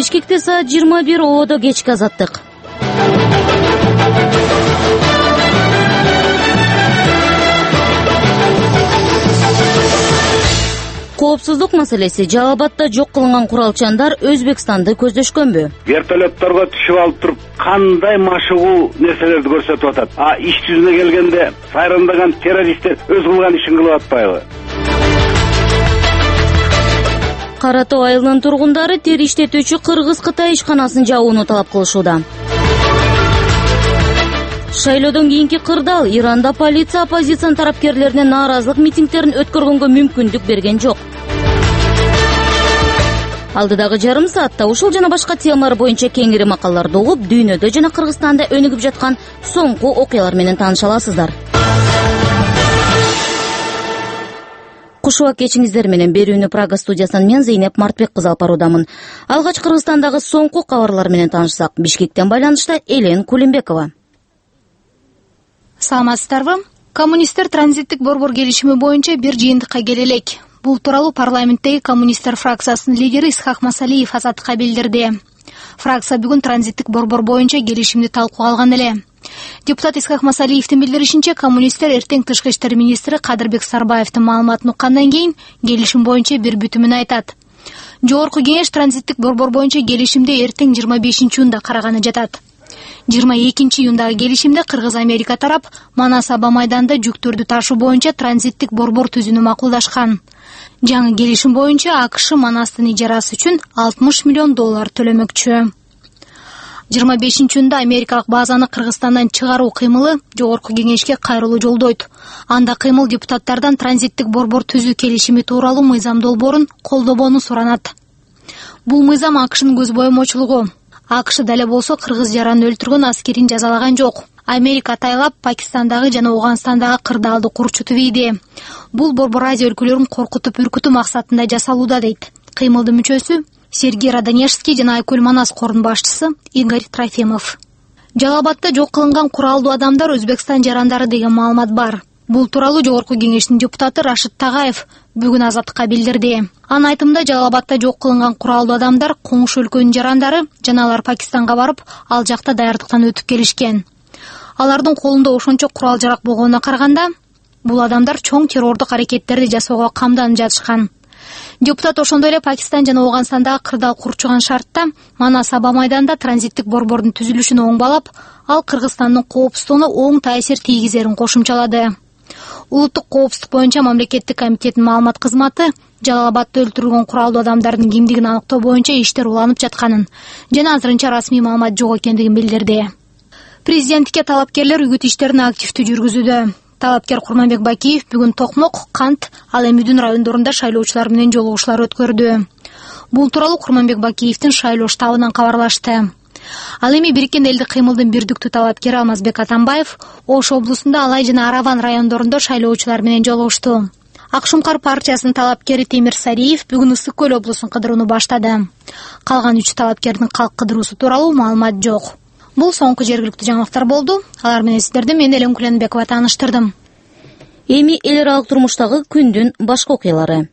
Бишкекте саат 21 ООДо кечки азаттык. Коопсуздук маселеси. Жалал Абадда жок кылынган куралчандар Өзбекстанды көздөшкөнбү? Вертолетторго түшүп алып туруп кандай машыгуу нерселерди көрсөтүп атат. Иш жүзүнө келгенде сайрандаган террористтер өз кылган ишин кылып атпайбы? Кара Тоо айылынын тургундары тери иштетүүчү Кыргыз-Кытай ишканасын жабууну талап кылышууда. Шайлоодон кийинки кырдаал. Иранда полиция оппозициянын тарапкерлерине нааразылык митингдерин өткөргөнгө мүмкүндүк берген жок. Алдыдагы жарым саатта ушул жана башка темалар боюнча кеңири макалаларды угуп, дүйнөдө жана Кыргызстанда өнүгүп жаткан соңку окуялар менен тааныша аласыздар. Кушуак кечиңиздер менен берүүнү Прага студиясынан мен Зейнеп Мартбек кызы алып баруудамын. Алгач Кыргызстандагы соңку кабарлар менен таанышсак, Бишкектен байланышта Элен Кулимбекова. Саламатсыздарбы? Коммунисттер транзиттик борбор келишими боюнча бир жыйынтыкка келе элек. Бул тууралуу парламенттеги коммунисттер фракциясынын лидери Исхак Масалиев Азаттыкка билдирди. Фракция бүгүн транзиттик борбор боюнча келишимди талкууга алган эле. Депутат Исхак Масалиевдин билдиришинче, коммунисттер эртең тышкы иштер министри Кадырбек Сарбаевдин маалыматын уккандан кийин келишим боюнча бир бүтүмүн айтат. Жогорку кеңеш транзиттик борбор боюнча келишимди эртең 25-июнда караганы жатат. 22-июндагы келишимде Кыргыз-Америка тарап Манас-Аба майданында жүктөрдү ташуу боюнча транзиттик борбор түзүүнү макулдашкан. Жаңы келишим боюнча АКШ Манастын ижарасы үчүн $60 миллион төлөмөкчү. 25-июнда Америкалык базаны Кыргызстандан чыгаруу кыймылы жогорку кеңешке кайрылуу жолдойт. Анда кыймыл депутаттардан транзиттик борбор түзүү келишими тууралуу мыйзам долбоорун колдобоону суранат. Бул мыйзам АКШнын көз боомочулугу. АКШ дале болсо Кыргыз жараны өлтүргөн аскерин жазалаган жок. Америка тайлап Пакистандагы жана Ауганстандагы кырдаалды курчутуп ийди. Бул Борбор Азия өлкөлөрүн коркутуп үркүтүү максатында жасалууда, дейт кыймылдын мүчөсү Сергей Радонежский жана Айкөл Манас корунун башчысы Игорь Трофимов. Жалал Абадда жок кылынган куралдуу адамдар Өзбекстан жарандары деген маалымат бар. Бул тууралуу жогорку кеңештин депутаты Рашид Тагаев бүгүн Азаттыкка билдирди. Анын айтымында Жалал Абадда жок кылынган куралдуу адамдар коңшу өлкөнүн жарандары жана алар Пакистанга барып, ал жакта даярдыктан өтүп келишкен. Алардын колунда ошончо курал жарак болгонуна караганда, бул адамдар чоң террордук аракеттерди жасоого камданып жатышкан. Депутат ошондой эле Пакистан жана Ауганстандагы кырдаал курчуган шартта Манас-Аба майданында транзиттик борбордун түзүлүшүн оңбалап, ал Кыргызстандын коопсуздугуна оң таасир тийгизерин кошумчалады. Улуттук коопсуздук боюнча мамлекеттик комитеттин маалымат кызматы Жалал Абадда өлтүрүлгөн куралдуу адамдардын кимдигин аныктоо боюнча иштер уланып жатканын жана азырынча расмий маалымат жок экендигин билдирди. Президенттикке талапкерлер үгүт иштерин активдүү жүргүзүүдө. Талапкер Курманбек Бакиев бүгүн Токмок, Кант, ал эми Үдүн райондорунда шайлоочулар менен жолугушуулар өткөрдү. Бул тууралуу Курманбек Бакиевдин шайлоо штабынан кабарлашты. Ал эми Бириккен элдик кыймылдын бирдиктүү талапкери Алмазбек Атамбаев Ош облусунда Алай жана Араван райондорунда шайлоочулар менен жолугушту. Ак Шумкар партиясынын талапкери Темир Сариев бүгүн Ысык Көл облусун кыдырууну баштады. Калган 3 талапкердин калк кыдыруусу тууралуу маалымат жок. Бул соңку жергиликтүү жаңылыктар болду. Алар менен сиздерди мен Элен Кулимбекова тааныштырдым. Эми эл аралык турмуштагы күндүн башка окуялары.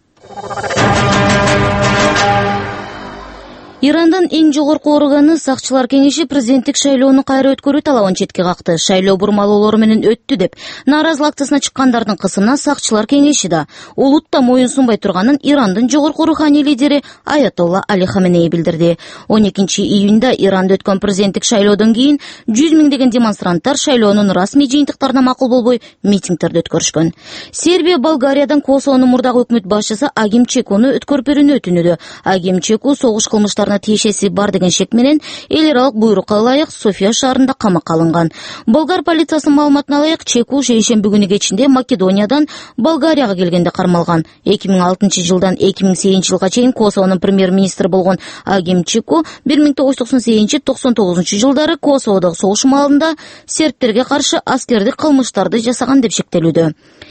Ирандын эң жогорку органы сакчылар кеңеши президенттик шайлоону кайра өткөрүү талабын четке какты. Шайлоо бурмалоолор менен өттү деп нааразылык актысына чыккандардын кысымына сакчылар кеңеши да улут да моюн сунбай турганын Ирандын жогорку руханий лидери Аятолла Али Хаменеи билдирди. 12-июнда Иранда өткөн президенттик шайлоодон кийин 100 миңдеген демонстранттар шайлоонун расмий жыйынтыктарына макул болбой митингдерди өткөрүшкөн. Сербия Болгариядан Косовонун мурдагы өкмөт башчысы Агим Чекуну өткөрүп берүүнү өтүнүүдө. Агим Чеку согуш кылмыштарына тиешеси бар деген шек менен эл аралык буйрукка ылайык София шаарында камакка алынган. Болгар полициясынын маалыматына ылайык Чеку шейшемби күнү кечинде Македониядан Болгарияга келгенде кармалган. 2006-жылдан 2008 жылга чейин Косовонун премьер-министри болгон Агим Чеку 1998-99 жылдары Косоводогу согуш маалында сербтерге каршы аскердик кылмыштарды жасаган деп шектелүүдө.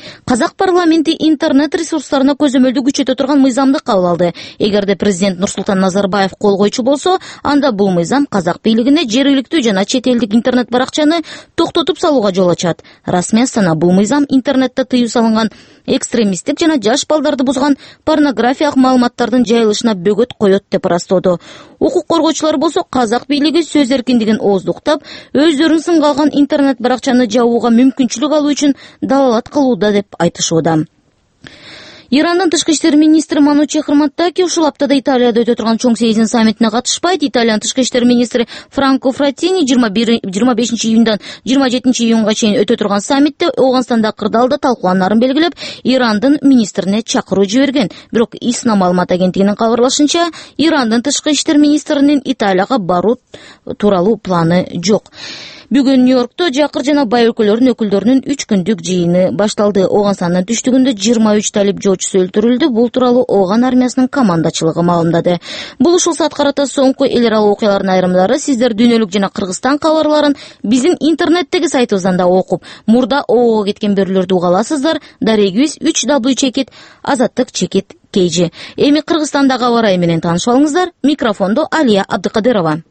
Казак парламенти интернет ресурстарына көзөмөлдү күчөтө турган мыйзамды кабыл алды. Эгерде президент Нурсултан Назарбаев кол койчу болсо, анда бул мыйзам казак бийлигине жергиликтүү жана чет элдик интернет баракчаны токтотуп салууга жол ачат. Расмий Астана бул мыйзам интернетте тыюу салынган экстремисттик жана жаш балдарды бузган порнографиялык маалыматтардын жайылышына бөгөт коет деп ырастоодо. Укук коргоочулар болсо казак бийлиги сөз эркиндигин ооздуктап, өздөрүн сынга алган интернет баракчаны жабууга мүмкүнчүлүк алуу үчүн далалат кылууда деп айтышууда. Ирандын тышкы иштер министри Манучи Хырматтаки ушул аптада Италияда өтө турган чоң сейилдин саммитине катышпайт. Италиянын тышкы иштер министри Франко Фраттини 25 июндан 27 июнга чейин өтө турган саммитте Ооганстанда кырдаалда талкууланаарын белгилеп, Ирандын министрине чакыруу жиберген. Бирок ИСНА маалымат агенттигинин кабарлашынча, Ирандын тышкы иштер министринин Италияга баруу тууралуу планы жок. Бүгүн Нью-Йоркто жакыр жана бай өлкөлөрдүн өкүлдөрүнүн 3 күндүк жыйыны башталды. Ооганстандын түштүгүндө 23 талип жоочусу өлтүрүлдү. Бул тууралуу Ооган армиясынын командачылыгы маалымдады. Бул ушул саат карата соңку эл аралык окуялардын айрымдары сиздер дүйнөлүк жана Кыргызстан кабарларын биздин интернеттеги сайтыбыздан да окуп, мурда ООГго кеткен берүүлөрдү уга аласыздар. Дарегибиз 3w@azаттык.kg. Эми Кыргызстандагы аба ырайы менен таанышып алыңыздар. Микрофондо Алия Абдыкадырова.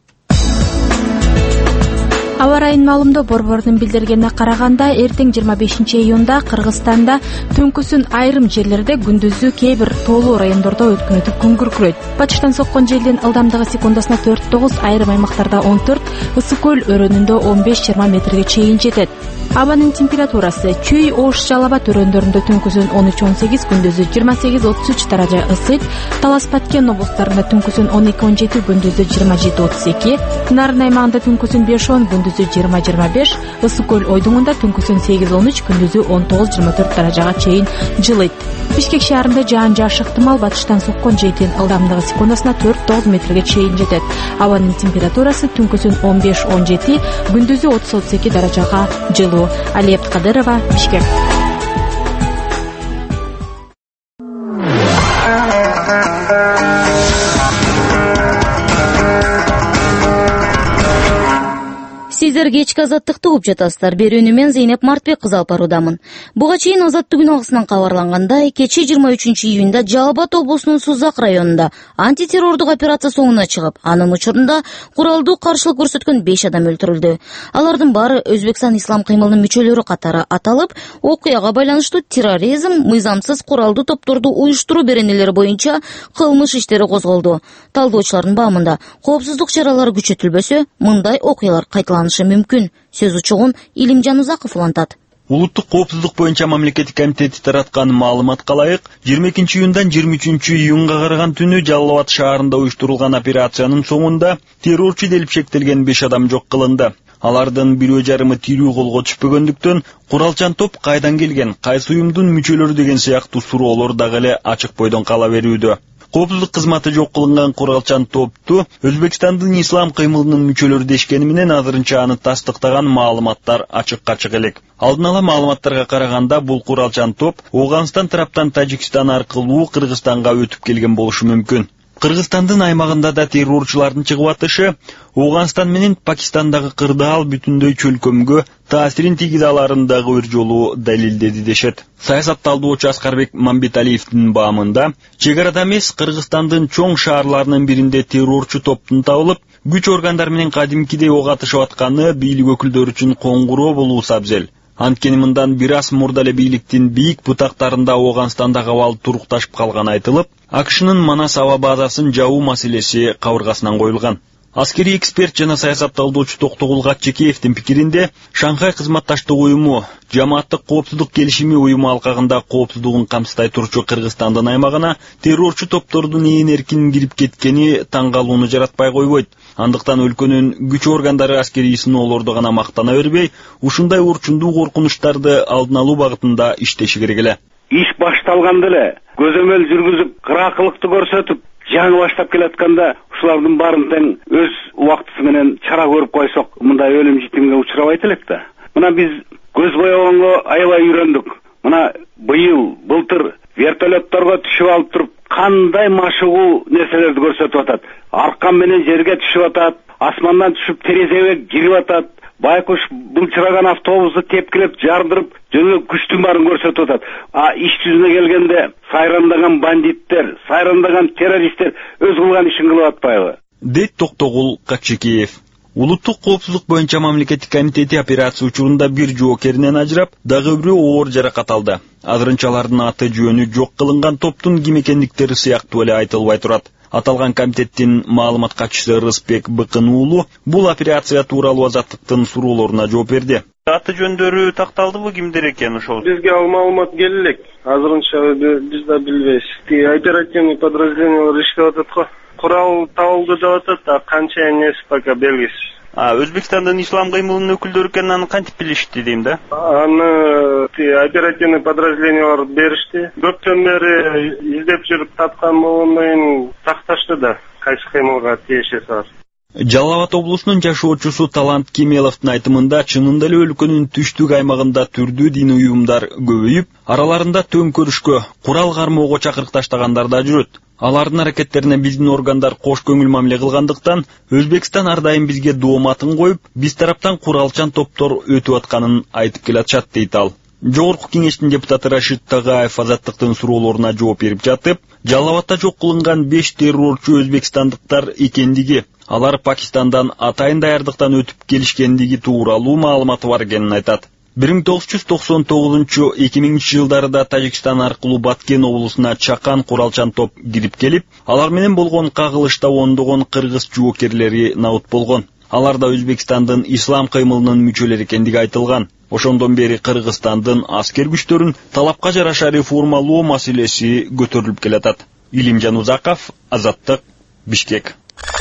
Аба ырайынын маалымдоо борборунун билдиргенине караганда, эртең 25 июнда Кыргызстанда түнкүсүн айрым жерлерде, күндүзү кээ бир тоолуу райондордо өткүнүтүп күн күркүрөйт. Батыштан соккон желдин ылдамдыгы секундасына 4-9, айрым аймактарда 14, Ысык көл өрөөнүндө 15-20 метрге чейин жетет. Абанын температурасы Чүй, Ош, Жалал Абад өрөөндөрүндө түнкүсүн 13-18, күндүзү 28-33 даража ысыйт. Талас Баткен облустарында түнкүсүн 12-17, күндүзү 27-32, Нарын аймагында түнкүсүн 5-10, күндүзү 20-25, Ысык көл ойдуңунда түнкүсүн 8-13, күндүзү 19-24 даражага чейин жылыйт. Бишкек шаарында жаан-жаш ыктымал, батыштан соккон желдин ылдамдыгы секундасына 4-9 метрге чейин жетет. Абанын температурасы түнкүсүн 15-17, күндүзү 30-32 даражага жылуу. Алия Абдыкадырова, Бишкек. Сиздер кечки азаттыкты угуп жатасыздар. Берүүнү мен Зейнеп Мартбек кызы алып баруудамын. Буга чейин Азаттык күн агысынан кабарлангандай, кечээ 23 июнда Жалал Абад облусунун Сузак районунда антитеррордук операция соңуна чыгып, анын учурунда куралдуу каршылык көрсөткөн 5 адам өлтүрүлдү. Алардын баары Өзбекстан ислам кыймылынын мүчөлөрү катары аталып, окуяга байланыштуу терроризм, мыйзамсыз куралдуу топторду уюштуруу беренелери боюнча кылмыш иштери козголду. Талдоочулардын баамында коопсуздук чаралары күчөтүлбөсө, мындай окуялар кайталанышы мүмкүн. Сөз учугун Илимжан Узаков улантат. Улуттук коопсуздук боюнча мамлекеттик комитети тараткан маалыматка ылайык, 22 июндан 23 июнга караган түнү Жалал Абад шаарында уюштурулган операциянын соңунда террорчу делип шектелген 5 адам жок кылынды. Алардын бирөө жарымы тирүү колго түшпөгөндүктөн, куралчан топ кайдан келген, кайсы уюмдун мүчөлөрү деген сыяктуу суроолор дагы эле ачык бойдон кала берүүдө. Коопсуздук кызматы жок кылынган куралчан топту Өзбекстандын ислам кыймылынын мүчөлөрү дешкени менен азырынча аны тастыктаган маалыматтар ачык-ачык элек. Алдын ала маалыматтарга караганда, бул куралчан топ Ооганстан тараптан Тажикстан аркылуу Кыргызстанга өтүп келген болушу мүмкүн. Кыргызстандын аймагында да террорчулардын чыгып атышы Ооганстан менен Пакистандагы кырдаал бүтүндөй чөлкөмгө таасирин тийгизе аларындагы бир жолу далилдеди дешет. Саясатталдоочу Аскарбек Мамбеталиевдин баамында, чек арада эмес Кыргызстандын чоң шаарларынын биринде террорчу топтун табылып, күч органдар менен кадимкидей ок атышып атканы бийлик өкүлдөрү үчүн коңгуроо болуусу абзел. Анткени мындан бир аз мурда эле бийликтин бийик бутактарында Ооганстандагы абал турукташып калганы айтылып, АКШнын Манас аба базасын жабуу маселеси кабыргасынан коюлган. Аскери эксперт жана саясатталдоочу Токтогул Гатчекеевдин пикиринде, Шанхай кызматташтык уюму, жамааттык коопсуздук келишими уюму алкагында коопсуздугун камсыздай турчу Кыргызстандын аймагына террорчу топтордун ээн эркин кирип кеткени таң калууну жаратпай койбойт. Андыктан өлкөнүн күч органдары аскерий сыноолорду гана мактана бербей, ушундай урчундуу коркунучтарды алдын алуу багытында иштеши керек эле. Иш башталганда эле көзөмөл жүргүзүп, кыракылыкты көрсөтүп, жаңы баштап келатканда ушулардын баарын тең өз убактысы менен чара көрүп койсок, мындай өлүм житимге учурабайт элек да. Мына биз көз боёгонго аябай үйрөндүк. Мына былтыр вертолетторго түшүп алып туруп, кандай машыгуу нерселерди көрсөтүп атат. Аркан менен жерге түшүп атат, асмандан түшүп терезеге кирип атат. байкуш былчыраган автобусту тепкилеп жардырып жөнө күчтүн баарын көрсөтүп атат. Иш жүзүнө келгенде сайрандаган бандиттер, сайрандаган террористтер өз кылган ишин кылып атпайбы? Дейт Токтогул Какчекеев. Улуттук коопсуздук боюнча мамлекеттик комитети операция учурунда бир жоокеринен ажырап, дагы бирөө оор жаракат алды. Азырынчалардын аты жөнү жок кылынган топтун ким экендиктери сыяктуу эле айтылбай турат. Аталган комитеттин маалымат катчысы Рыспек Быкын уулу бул операция тууралуу Азаттыктын суроолоруна жооп берди. Аты жөндөрү такталдыбы, кимдер экен ошол? Бизге ал маалымат келелек. Азырынча биз да билбейбиз. Оперативный подразделениялар иштеп атат го. Курал табылды деп атат, канча эмнеси пока белгисиз. Өзбекстандын ислам кыймылынын өкүлдөрү экенин аны кантип билишти дейм да? Аны оперативный подразделениялар беришти. Көптөн бери издеп жүрүп тапкан болгондон такташты да кайсы кыймылга тиешеси бар. Жалал Абад облусунун жашоочусу Талант Кемеловдун айтымында чынында эле өлкөнүн түштүк аймагында түрдүү диний уюмдар көбөйүп, араларында төңкөрүшкө, курал кармоого чакырыкташтагандар да жүрөт. Алардын аракеттерине биздин органдар кош көңүл мамиле кылгандыктан, Өзбекстан ар дайым бизге дооматын коюп, биз тараптан куралчан топтор өтүп атканын айтып келатышат дейт ал. Жогорку кеңештин депутаты Рашид Тагаев Азаттыктын суроолоруна жооп берип жатып, Жалал Абадда жок кылынган 5 террорчу өзбекстандыктар экендиги, алар Пакистандан атайын даярдыктан өтүп келишкендиги тууралуу маалыматы бар экенин айтат. 1999-2000 жылдарда Тажикстан аркылуу Баткен облусуна чакан куралчан топ кирип келип, алар менен болгон кагылышта ондогон кыргыз жоокерлери набыт болгон. Аларда Өзбекстандын ислам кыймылынын мүчөлөрү экендиги айтылган. Ошондон бери Кыргызстандын аскер күчтөрүн талапка жараша реформалоо маселеси көтөрүлүп келатат. Илимжан Узаков, Азаттык, Бишкек.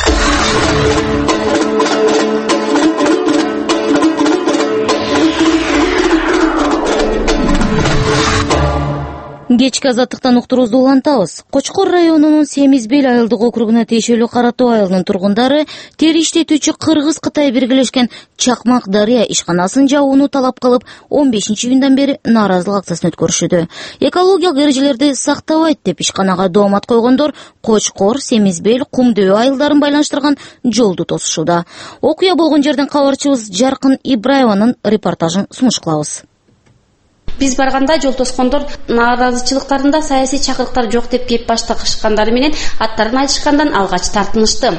Кечки Азаттыктан уктуруубузду улантабыз. Кочкор районунун Семизбел айылдык округуна тиешелүү Каратоо айылынын тургундары тери иштетүүчү Кыргыз-Кытай биргелешкен Чакмак Дарыя ишканасын жабууну талап кылып, 15-июндан бери нааразылык акциясын өткөрүшүүдө. Экологиялык эрежелерди сактабайт деп ишканага доомат койгондор Кочкор, Семизбел, Кумдөбө айылдарын байланыштырган жолду тосушууда. Окуя болгон жерден кабарчыбыз Жаркын Ибраеванын репортажын сунуш кылабыз. Биз барганда жол тоскондор нааразычылыктарында саясий чакырыктар жок деп кеп башташкандары менен аттарын айтышкандан алгач тартынышты.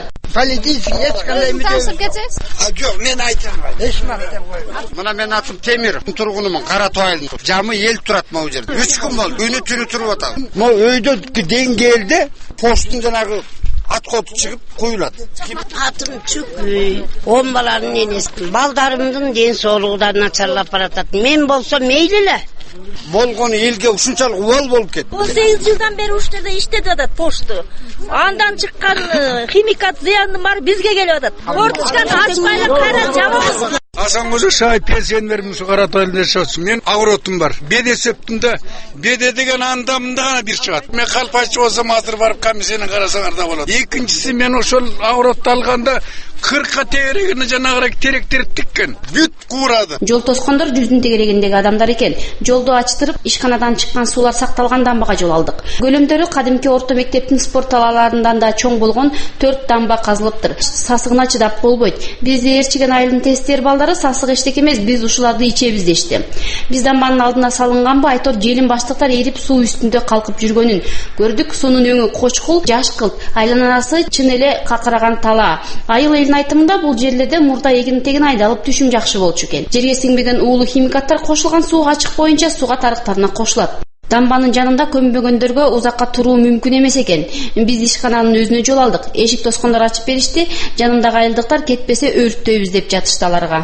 Жок, мен айтам. Мына мен атым Темир, тургунумун, Каратоо айылынын. Жамы эл турат могу жерде. 3 күн болду, күнү түнү туруп атам. Могу өйдө деңгээлде посттун жанагы ат колду чыгып куюлат. Атым Чүкүй, 10 баланын энеси. Балдарымдын ден соолугу начарлап баратат. Мен болсо мейли эле. Болгону элге ушунчалык убал болуп кетти. 18 жылдан бери уште да иштетип атат пошту. Андан чыккан химикат зыяндын баары бизге келип атат. Ортучканы ачпай эле кайра жабабыз. Асангожа Шай пенсионермин ушу Каратоо айылында жашоочумун. Мен агыротум бар. Бед эсептинде беде деген андамында гана бир чыгат. Мен калпачы болсом азыр барып комиссияны карасаңар да болот. Экинчиси мен ошол агыротду алганда 40 тегерегине жанагырак теректер тиккен. Бүт куурады. Жол тоскондор жүздүн тегерегиндеги адамдар экен. Жолду ачтырып, ишканадан чыккан суулар сакталган дамбага жол алдык. Көлөмдөрү кадимки орто мектептин спорт талаларынан да чоң болгон 4 дамба казылыптыр. Сасыгына чыдап болбойт. Бизди ээрчиген айылдын тестер балдары сасык эчтек эмес, биз ушуларды ичебиз дешти. Биз дамбанын алдына салынган айтор желин баштыктар эрип суу үстүндө калкып жүргөнүн көрдүк. Суунун өңү кочкул, жаш кылт, айланасы чын эле какыраган тала. Айыл айтымында бул жерлерде мурда эгин-тегин айдалып түшүм жакшы болчу экен. Жерге сиңбеген уулуу химикаттар кошулган суу ачык боюнча суга тарыктарына кошулат. Дамбанын жанында көмбөгөндөргө узакка туруу мүмкүн эмес экен. Биз ишкананын өзүнө жол алдык. Эшик тоскондор ачып беришти. Жанындагы айылдыктар кетпесе өрттөйбүз деп жатышты аларга.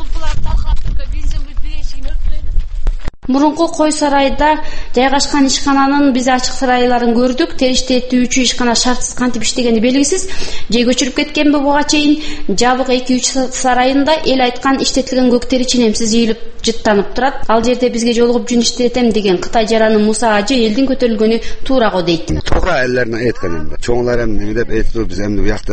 Мурунку кой сарайда жайгашкан ишкананын биз ачык сарайларын көрдүк. Тери иштетүүчү ишкана шартсыз кантип иштегени белгисиз. Же көчүрүп кеткенби буга чейин? Жабык 2-3 сарайында эл айткан иштетилген көктери ченемсиз ийилип жыттанып турат. Ал жерде бизге жолугуп жүн иштетем деген Кытай жараны Муса ажы элдин көтөрүлгөнү туураго дейт. Тога элдерин айткан эмне. Чоңлар эмне деп айтты, биз эмне буякта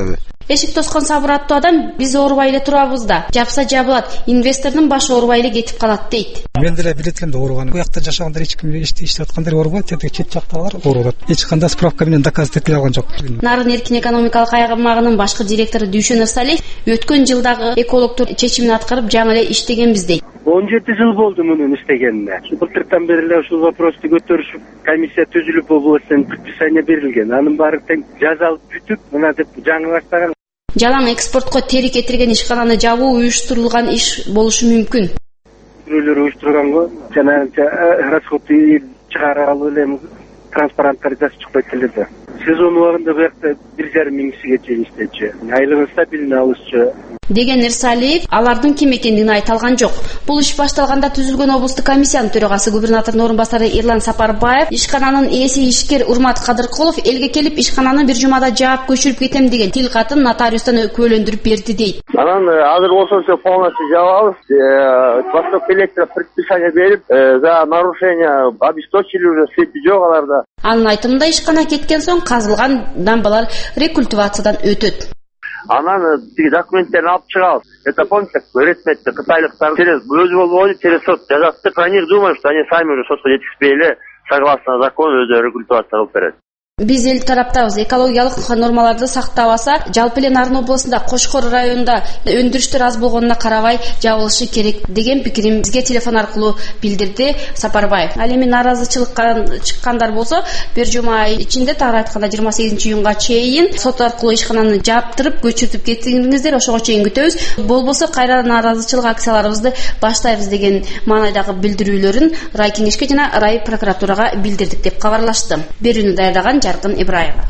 Эшик тоскон сабыр аттуу адам биз оорубай эле турабыз да. Жапса жабылат, инвестордун башы оорубай эле кетип калат дейт. Мен деле билет элем да ооруганын. Бу жакта жашагандар эч ким иштеп аткандар оорубайт, тетиги чет жактагылар ооруп атат. Эч кандай справка менен доказ этиле алган жок. Нарын эркин экономикалык аймагынын башкы директору Дүйшөн Ырсалиев өткөн жылдагы экологдор чечимин аткарып жаңы эле иштегенбиз дейт. 17 жыл болду мунун иштегенине. Былтыртан бери эле ушул вопросту көтөрүшүп, комиссия түзүлүп областын предписание берилген. Анын баары тең жазалып бүтүп, мына деп жаңы баштаган. Жалаң экспортко терик этирген ишкананы жабуу уюштурулган иш болушу мүмкүн. Бирөөлөр уюштурганго жанагынча расходду чыгара алып эле транспаранттар жазып чыкпайт эле да. Сезон убагында бу жакта 1,5 миң кишиге чейин иштечү. Айлыгы стабилдүү алышчу. Деген Ырсалиев алардын ким экендигин айта алган жок. Бул иш башталганда түзүлгөн облустук комиссиянын төрагасы губернатордун орун басары Эрлан Сапарбаев ишкананын ээси ишкер Урмат Кадыркулов элге келип ишкананы бир жумада жаап көчүрүп кетем деген тил катын нотариустан өкүлөндүрүп берди дейт. Анан азыр болсо все полностью жабабыз. Восток электро предписание берип, за нарушение обесточили уже, сети жок аларда. Анын айтымында ишкана кеткен соң казылган дамбалар рекультивациядан өтөт. Анан документтерин алып чыгабыз. Это помните, ретметти кытайлыктар через өзү болбойду, через сот жазатты. Они думают, что они сами уже сотко жетишпей эле согласно закону өзү регуляция кылып берет. Биз эл тараптабыз. Экологиялык нормаларды сактабаса, жалпы эле Нарын областында Кошкор районунда өндүрүштөр аз болгонуна карабай жабылышы керек деген пикирин бизге телефон аркылуу билдирди Сапарбаев. Ал эми нааразычылыкка чыккандар болсо, бир жума ичинде тагы айтканда 28-июнга чейин сот аркылуу ишкананы жаптырып, көчүртүп кетиңиздер, ошого чейин күтөбүз. Болбосо кайра нааразычылык акцияларыбызды баштайбыз деген маанайдагы билдирүүлөрүн рай кеңешке жана рай прокуратурага билдирдик деп кабарлашты. Берүүнү даярдаган Жаркын Ибраева.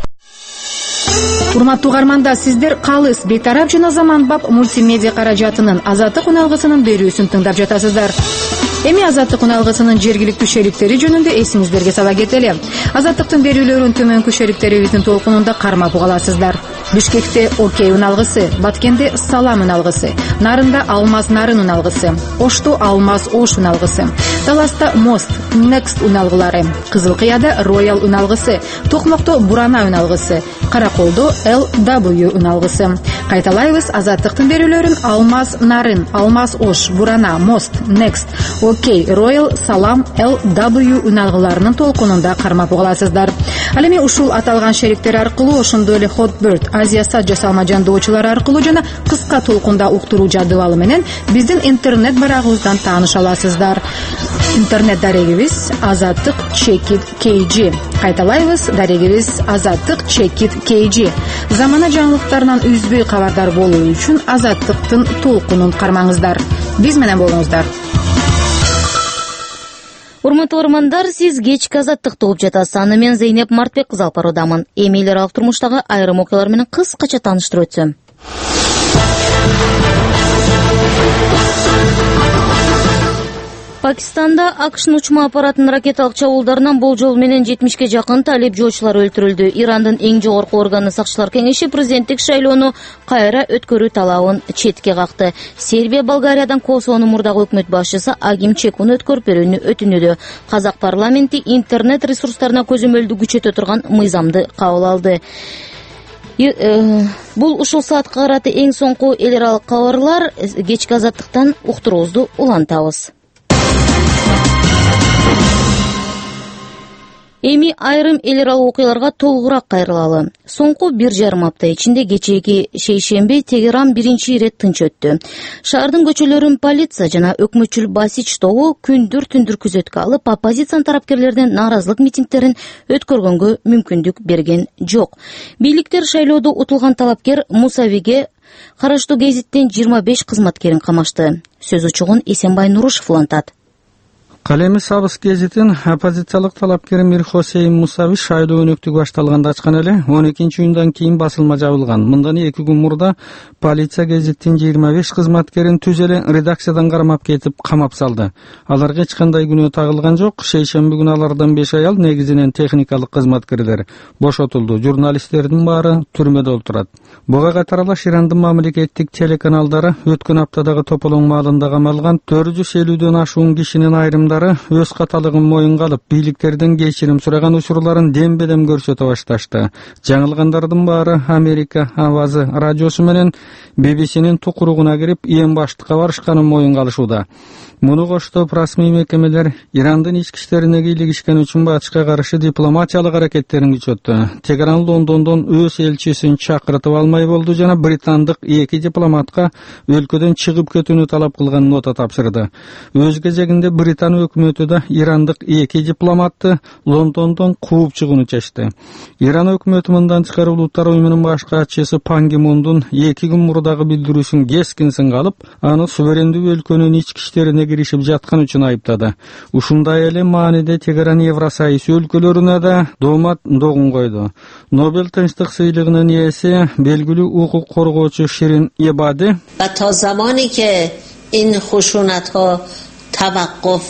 Урматтуу угармандар, сиздер Калыс бейтарап жана заманбап мультимедиа каражатынын Азаттык уналгысынын берүүсүн тыңдап жатасыздар. Эми Азаттык уналгысынын жергиликтүү шериктери жөнүндө эсиңиздерге сала кетели. Азаттыктын берүүлөрүн төмөнкү шериктерибиздин толкунунда кармап угаласыздар. Бишкекте Окей уналгысы, Баткенде Салам уналгысы, Нарында Алмаз Нарын уналгысы, Ошто Алмаз Ош уналгысы, Таласта Мост Next уналгылары, Кызылкыяда Роял уналгысы, Токмокто Бурана уналгысы, Караколдо LW уналгысы. Кайталайбыз, Азаттыктын берүүлөрүн Алмаз Нарын, Алмаз Ош, Бурана, Мост Next, Окей, Роял, Салам, LW уналгыларынын толкунунда кармап угаласыздар. Ал эми ушул аталган шериктер аркылуу, ошондой эле Hotbird, Азия сат жасалма жандоочулар аркылуу жана кыска толкунда уктуруу жадыбалы менен биздин интернет барагыбыздан тааныша аласыздар. Интернет дарегибиз Азаттык Чекит KG. Кайталайбыз, дарегибиз Азаттык Чекит KG. Замана жаңылыктарынан үзбөй кабардар болуу үчүн Азаттыктын толкунун кармаңыздар. Биз менен болуңуздар. Урматтуу угармандар, сиз кечки Азаттыкты угуп жатасыз. Аны мен Зейнеп Мартбек кызы алып баруудамын. Эми эле аралык турмуштагы айрым окуялар менен кыскача тааныштырып өтсөм. Пакистанда АКШнын учма аппаратынын ракеталык чабуулдарынан болжол менен 70ке жакын талип жоочулар өлтүрүлдү. Ирандын эң жогорку органы сакчылар кеңеши президенттик шайлоону кайра өткөрүү талабын четке какты. Сербия Болгариядан Косовонун мурдагы өкмөт башчысы Агим Чекуну өткөрүп берүүнү өтүнүүдө. Казак парламенти интернет ресурстарына көзөмөлдү күчөтө турган мыйзамды кабыл алды. Бул ушул саатка карата эң соңку эл аралык кабарлар. Кечки Азаттыктан уктуруубузду улантабыз. Эми айрым эл аралык окуяларга толугураак кайрылалы. Соңку 1,5 апта ичинде кечээки шейшемби Тегеран биринчи ирет тынч өттү. Шаардын көчөлөрүн полиция жана өкмөтчүл Басич тобу күндүр-түндүр күзөткө алып, оппозициянын тарапкерлердин нааразылык митингдерин өткөргөнгө мүмкүндүк берген жок. Бийликтер шайлоодо утулган талапкер Мусавиге караштуу гезиттен 25 кызматкерин камашты. Сөз учугун Эсенбай Нурушев улантат. Калеми Сабыз гезитин оппозициялык талапкери Мир Хосейн Мусави шайлоо өнөктүгү башталганда ачкан эле 12-июндан кийин басылма жабылган. Мындан 2 күн мурда полиция гезиттин 25 кызматкерин түз эле редакциядан кармап кетип камап салды. Аларга эч кандай күнөө тагылган жок. Шейшемби күнү алардан 5 аял, негизинен техникалык кызматкерлер бошотулду. Журналисттердин баары түрмөдө отурат. Буга катаралаш Ирандын мамлекеттик телеканалдары өткөн аптадагы тополоң маалында камалган 450дөн ашуун кишинин айрымдары кыргыздары өз каталыгын моюнга алып, бийликтерден кечирим сураган учурларын дембедем көрсөтө башташты. Жаңылгандардын баары Америка авазы радиосу менен BBC-нин тукуругуна кирип, эң баштыкка барышканын моюнга алышууда. Муну коштоп, расмий мекемелер Ирандын ички иштерине кийлигишкен үчүн батышка каршы дипломатиялык аракеттерин күчөттү. Тегеран Лондондон өз элчисин чакыртып алмай болду жана британдык 2 дипломатка өлкөдөн чыгып кетүүнү талап кылган нота тапшырды. Өз кезегинде Британ өкмөтү да ирандык 2 дипломатты Лондондон кууп чыгууну чечти. Иран өкмөтү мындан тышкары Улуттар уюмунун баш катчысы Пан Ги Мундун 2 күн мурдагы билдирүүсүн кескин сынга алып, аны суверендүү өлкөнүн ички иштерине киришип жаткан үчүн айыптады. Ушундай эле мааниде Тегеран Евросоюз өлкөлөрүнө да доомат догун койду. Нобел тынчтык сыйлыгынын ээси белгилүү укук коргоочу Ширин Эбади تا زمانی که این خشونت‌ها توقف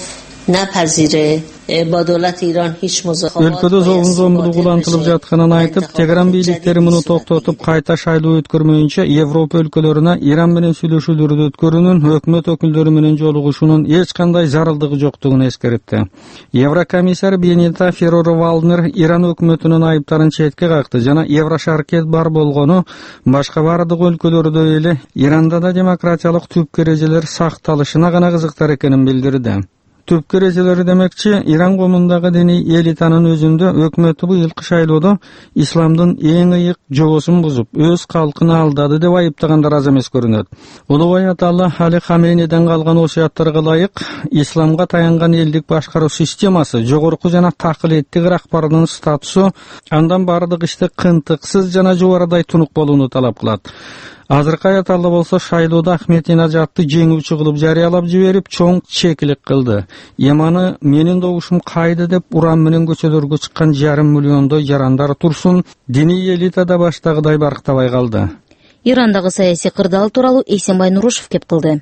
نپذیره با دولت ایران هیچ مذاکرات өлкөдө зомбулук улантылып жатканын айтып, Тегеран бийликтери муну токтотуп, кайта шайлоо өткөрмөйүнчө Европа өлкөлөрүнө Иран менен сүйлөшүүлөрдү өткөрүүнүн өкмөт өкүлдөрү менен жолугушуунун эч кандай зарылдыгы жоктугун эскертти. Еврокомиссар Бенита Феррер-Валднер Иран өкмөтүнүн айыптарын четке какты жана Еврошаркет бар болгону башка бардык өлкөлөрдөй эле Иранда да демократиялык түп эрежелер сакталышына гана кызыктар экенин билдирди. Түп эрежелери демекчи, Иран коомундагы диний элитанын өзүндө өкмөтү быйылкы шайлоодо исламдын эң ыйык жобосун бузуп, өз калкын алдады деп айыптагандар аз эмес көрүнөт. Улуу аяталла Али Хамейниден калган осуяттарга ылайык, исламга таянган элдик башкаруу системасы, жогорку жана такылеттик рахбардын статусу андан бардык иште кынтыксыз жана жубарыдай тунук болууну талап кылат. Азыркы аяталла болсо шайлоодо Ахметинажатты жеңүүчү кылып жарыялап жиберип, чоң чекилик кылды. Эманы менин добушум кайды деп уран менен көчөлөргө чыккан 5 миллиондой жарандар турсун, диний элита да баштагыдай барктабай калды. Ирандагы саясий кырдаал тууралуу Эсенбай Нурушев кеп кылды.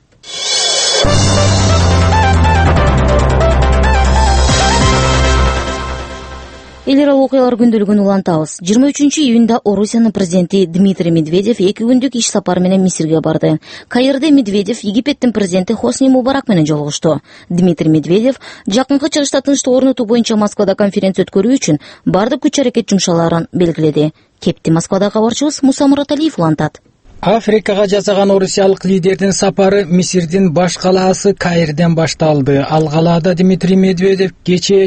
Эл аралык окуялар күндөлүгүн улантабыз. 23-июнда Орусиянын президенти Дмитрий Медведев 2 күндүк иш сапары менен Мисирге барды. Каирде Медведев Египеттин президенти Хосни Мубарак менен жолугушту. Дмитрий Медведев жакынкы чыгышта тынчтык орнотуу боюнча Москвада конференция өткөрүү үчүн бардык күч-аракет жумшаларын белгиледи. Кепти Москвадагы кабарчыбыз Муса Мураталиев улантат. Африкага жасаган орусиялык лидердин сапары Мисирдин баш калаасы Каирден башталды. Ал калаада Дмитрий Медведев кечээ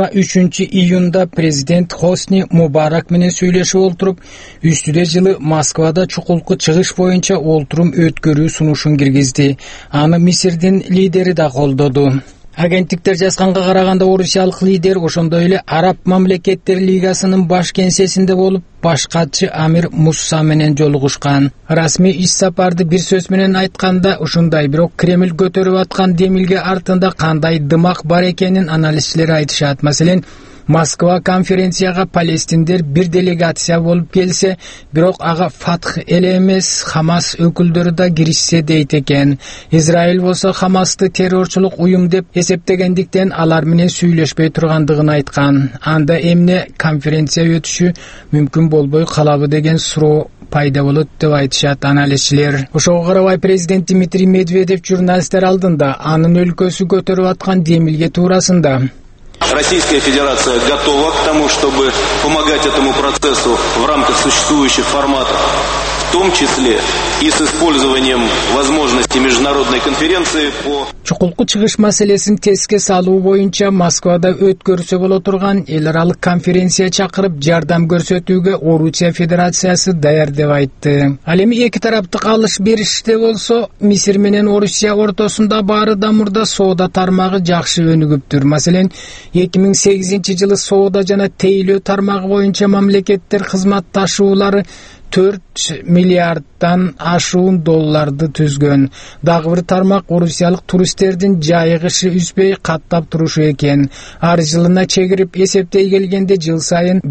23-июнда президент Хосни Мубарак менен сүйлөшүп олтуруп, үстүдө жылы Москвада чукулку чыгыш боюнча олтурум өткөрүү сунушун киргизди. Аны Мисирдин лидери да колдоду. Агенттиктер жазганга караганда орусиялык лидер ошондой эле Араб мамлекеттер лигасынын баш кеңсесинде болуп, баш катчы Амир Мусса менен жолугушкан. Расмий иш сапарды бир сөз менен айтканда ушундай, бирок Кремль көтөрүп аткан демилге артында кандай дымак бар экенин анализчилер айтышат. Маселен, Москва конференцияга палестиндер бир делегация болуп келсе, бирок ага Фатх эле эмес, Хамас өкүлдөрү да киришсе дейт экен. Израиль болсо Хамасты террорчулук уюм деп эсептегендиктен алар менен сүйлөшпөй тургандыгын айткан. Анда эмне конференция өтүшү мүмкүн болбой калабы деген суроо пайда болот деп айтышат анализчилер. Ошого карабай президент Дмитрий Медведев журналисттер алдында анын өлкөсү көтөрүп аткан демилге туурасында: Российская Федерация готова к тому, чтобы помогать этому процессу в рамках существующих форматов, в том числе и с использованием возможности международной конференции по... Чукулку чыгыш маселесин теске салуу боюнча Москвада өткөрүлсө боло турган эл аралык конференция чакырып жардам көрсөтүүгө Орусия Федерациясы даяр деп айтты. Ал эми эки тараптык алыш бериште болсо, Мисир менен Орусия ортосунда баарыдан мурда соода тармагы жакшы өнүгүптүр. Маселен, 2008-жылы соода жана тейлөө тармагы боюнча мамлекеттер кызматташуулары 4 миллиарддан ашуун долларды түзгөн. Дагы бир тармак орусиялык туристтердин жайыгышы үзбөй каттап турушу экен. Ар жылына чегирип эсептей келгенде жыл сайын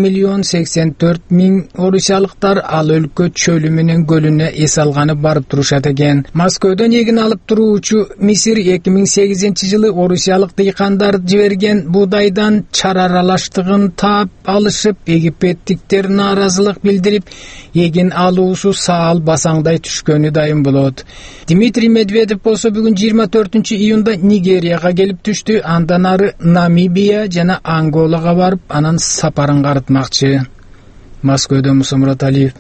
1,84,000 орусиялыктар ал өлкө чөлү менен көлүнө эс алганы барып турушат экен. Москвадан эгин алып туруучу Мисир 2008-жылы орусиялык дыйкандар жиберген буудайдан чар аралаштыгын таап алышып, египеттиктер нааразылык билдирип, эгин алуусу саал басаңдай түшкөнү дайым болот. Дмитрий Медведев болсо бүгүн 24-июнда Нигерияга келип түштү. Андан ары Намибия жана Анголага барып, анан сапарын карытмакчы. Москвадан Муса Мураталиев.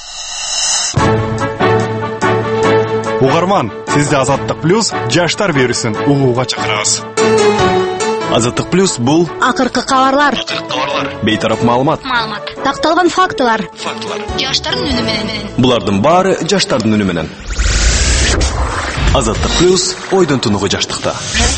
Угарман, сизди Азаттык плюс жаштар берүүсүн угууга чакырабыз. Азаттык плюс бул акыркы кабарлар, бейтарап маалымат, такталган фактылар, жаштардын үнү менен. Булардын баары жаштардын үнү менен. Азаттык плюс ойдон тунугу жаштыкта.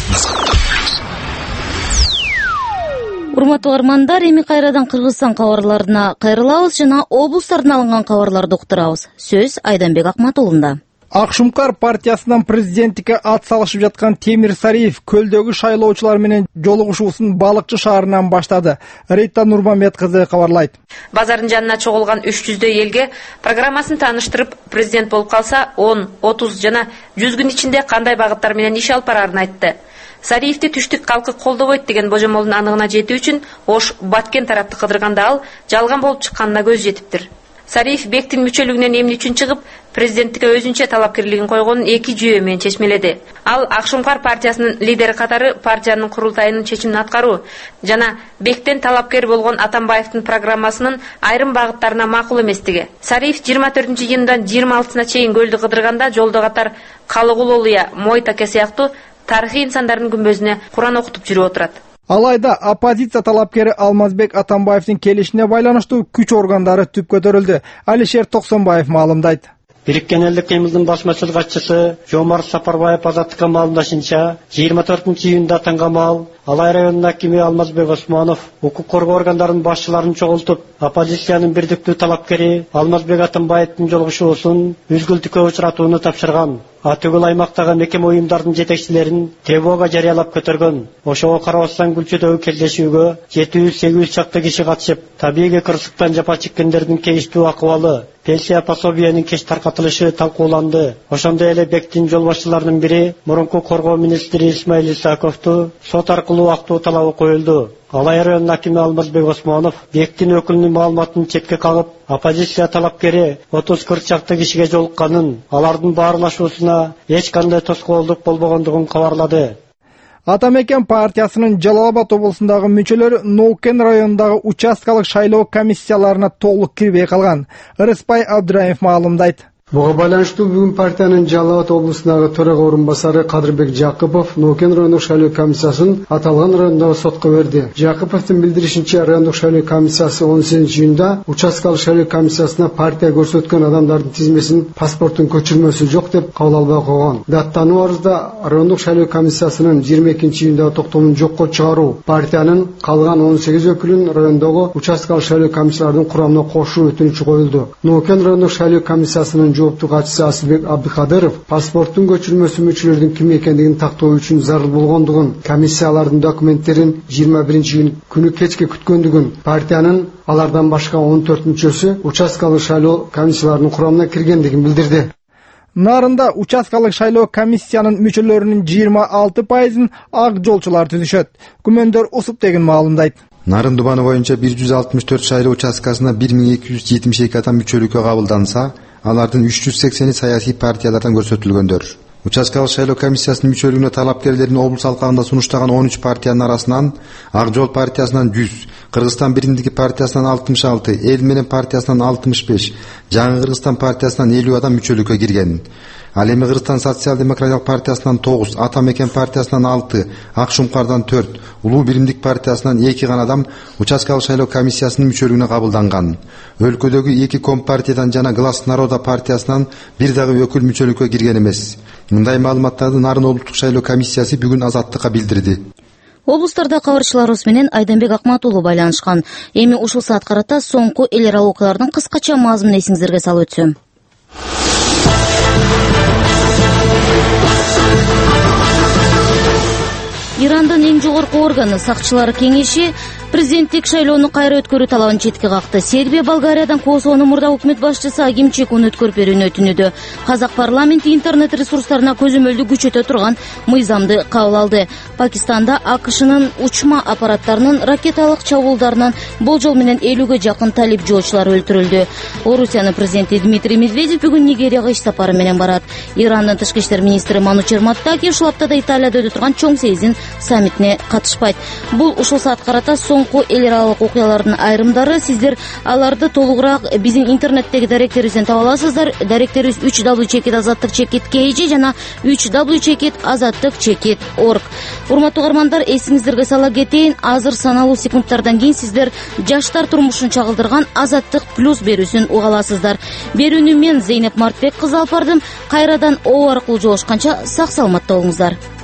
Урматтуу угармандар, эми кайрадан Кыргызстан кабарларына кайрылабыз жана облустардан алынган кабарларды уктурабыз. Сөз Айданбек Акматулунда. Акшумкар партиясынан президенттикке ат салышып жаткан Темир Сариев көлдөгү шайлоочулар менен жолугушуусун Балыкчы шаарынан баштады. Рита Нурмамед кызы кабарлайт. Базардын жанына чогулган 300дөй элге программасын тааныштырып, президент болуп калса 10, 30 жана 100 күн ичинде кандай багыттар менен иш алып барарын айтты. Сариевди түштүк калкы колдобойт деген божомолдун аныгына жетүү үчүн Ош Баткен тарапты кыдырганда ал жалган болуп чыкканына көз жетиптир. Сариев бектин мүчөлүгүнөн эмне үчүн чыгып, президенттикке өзүнчө талапкерлигин койгонун 2 жүйө менен чечмеледи. Ал Акшумкар партиясынын лидери катары партиянын курултайынын чечимин аткаруу жана бектен талапкер болгон Атамбаевдин программасынын айрым багыттарына макул эместиги. Сариев 24-июндан 26-сына чейин көлдү кыдырганда жолдо катар Калыгулолуя, Мойтаке сыяктуу тарыхый инсандардын күмбөзүнө Куран окутуп жүрүп отурат. Алайда оппозиция талапкери Алмазбек Атамбаевдин келишине байланыштуу күч органдары түп көтөрүлдү. Алишер Токсонбаев маалымдайт. Бириккен элдик кыймылдын баш маселе катчысы Жомарт Сапарбаев Азаттыкка маалымдашынча 24-июнда Таңгамал Алай районунун акими Алмазбек Осмонов укук коргоо органдарынын башчыларын чогултуп, оппозициянын бирдиктүү талапкери Алмазбек Атамбаевдин жолугушуусун үзгүлтүккө учуратууну тапшырган. Атыгыл аймактагы мекеме уюмдардын жетекчилерин тревога жарыялап көтөргөн. Ошого карабастан Гүлчөдөгү кездешүүгө 700-800 чакты киши катышып, табигый кырсыктан жапа чеккендердин кейиштүү акыбалы, пенсия пособиянын кеч таркатылышы талкууланды. Ошондой эле бектин жол башчыларынын бири мурунку коргоо министри Исмаил Исаковду сот аркылуу актоо талабы коюлду. Алай районунун акими Алмазбек Осмонов бектин өкүлүнүн маалыматын четке кагып, оппозиция талапкери 30-40 чакты кишиге жолукканын, алардын баарлашуусуна эч кандай тоскоолдук болбогондугун кабарлады. Атамекен партиясынын Жалал Абад облусундагы мүчөлөрү Ноокен районундагы участкалык шайлоо комиссияларына толук кирбей калган. Ырыспай Абдыраев маалымдайт. Буга байланыштуу бүгүн партиянын Жалал Абад облусундагы төрага орунбасары Кадырбек Жакыпов Ноокен райондук шайлоо комиссиясын аталган райондогу сотко берди. Жакыповдун билдиришинче, райондук шайлоо комиссиясы 18-июнда участкалык шайлоо комиссиясына партия көрсөткөн адамдардын тизмесин паспорттун көчүрмөсү жок деп кабыл албай койгон. Даттануу арызда райондук шайлоо комиссиясынын 22-июндагы токтомун жокко чыгаруу, партиянын калган 18 өкүлүн райондогу участкалык шайлоо комиссияларынын курамына кошуу өтүнүчү коюлду. Ноокен райондук шайлоо комиссиясынын жооптуу катчысы Асылбек Абдыкадыров паспорттун көчүрмөсү мүчөлөрдүн ким экендигин тактоо үчүн зарыл болгондугун, комиссиялардын документтерин 21 күнү кечке күткөндүгүн, партиянын алардан башка 14 мүчөсү участкалык шайлоо комиссияларынын курамына киргендигин билдирди. Нарында участкалык шайлоо комиссиянын мүчөлөрүнүн 26%-ын ак жолчулар түзүшөт. Күмөндөр Усуп деген маалымдайт. Нарын дубаны боюнча 164 шайлоо участкасына 1272 адам мүчөлүккө кабылданса, алардын 380-и саясий партиялардан көрсөтүлгөндөр. Участкалык шайлоо комиссиясынын мүчөлүгүнө талапкерлердин облус алкагында сунуштаган 13 партиянын арасынан Ак жол партиясынан 100, Кыргызстан биримдиги партиясынан 66, Эл менен партиясынан 65, Жаңы Кыргызстан партиясынан 50 адам мүчөлүккө кирген. Ал эми Кыргызстан социал-демократиялык партиясынан 9, Атамекен партиясынан 6, Акшумкардан 4, Улуу биримдик партиясынан 2 гана адам участкалык шайлоо комиссиясынын мүчөлүгүнө кабылданган. Өлкөдөгү 2 компартиядан жана Глас народа партиясынан бир дагы өкүл мүчөлүккө кирген эмес. Мындай маалыматтарды Нарын облустук шайлоо комиссиясы бүгүн Азаттыкка билдирди. Облустарда кабарчыларыбыз менен Айданбек Акматулу байланышкан. Эми ушул саат карата соңку эл аралык окуялардын кыскача мазмунун эсиңиздерге салып өтсөм. Ирандын эң жогорку органы сакчылар кеңеши Президенттик шайлоону кайра өткөрүү талабын четке какты. Сербия Болгариядан Косовону мурда өкмөт башчысы Агим Чекун өткөрүп берүүнү өтүнүүдө. Казак парламенти интернет ресурстарына көзөмөлдү күчөтө турган мыйзамды кабыл алды. Пакистанда АКШнын учма аппараттарынын ракеталык чабуулдарынан болжол менен 50-ге жакын талип жоочулар өлтүрүлдү. Орусиянын президенти Дмитрий Медведев бүгүн Нигерияга иш сапары менен барат. Ирандын тышкы иштер министри Ману Черматтаки ушул аптада Италияда өтө турган чоң сегиздин саммитине катышпайт. Бул ушул саат карата соңку эл аралык окуялардын айрымдары. Сиздер аларды толугураак биздин интернеттеги даректерибизден таба аласыздар. Даректерибиз www.azattik.kg жана www.azattik.org. Урматтуу угармандар, эсиңиздерге сала кетейин, азыр саналуу секундтардан кийин сиздер жаштар турмушун чагылдырган Азаттык плюс берүүсүн уга аласыздар. Берүүнү мен Зейнеп Мартбек кызы алып бардым. Кайрадан О аркылуу жолугушканча сак саламатта болуңуздар.